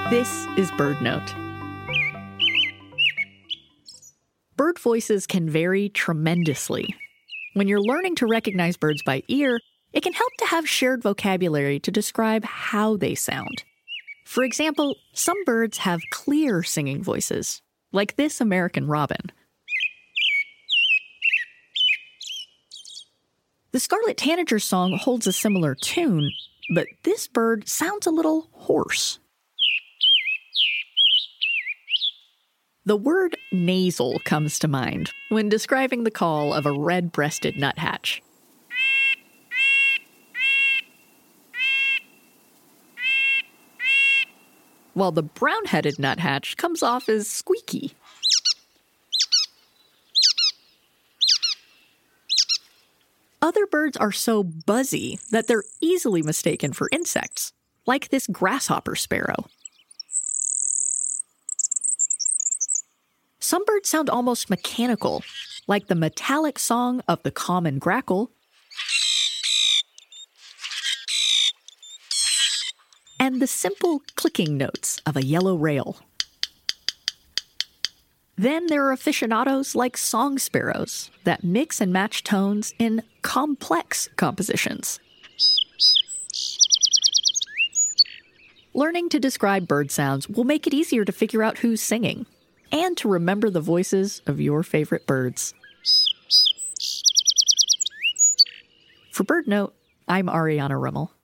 This is BirdNote. Bird voices can vary tremendously. When you're learning to recognize birds by ear, it can help to have shared vocabulary to describe how they sound. For example, some birds have clear singing voices, like this American robin. The scarlet tanager's song holds a similar tune, but this bird sounds a little hoarse. The word nasal comes to mind when describing the call of a red-breasted nuthatch. While the brown-headed nuthatch comes off as squeaky. Other birds are so buzzy that they're easily mistaken for insects, like this grasshopper sparrow. Some birds sound almost mechanical, like the metallic song of the common grackle and the simple clicking notes of a yellow rail. Then there are aficionados like song sparrows that mix and match tones in complex compositions. Learning to describe bird sounds will make it easier to figure out who's singing and to remember the voices of your favorite birds. For BirdNote, I'm Ariana Rummel.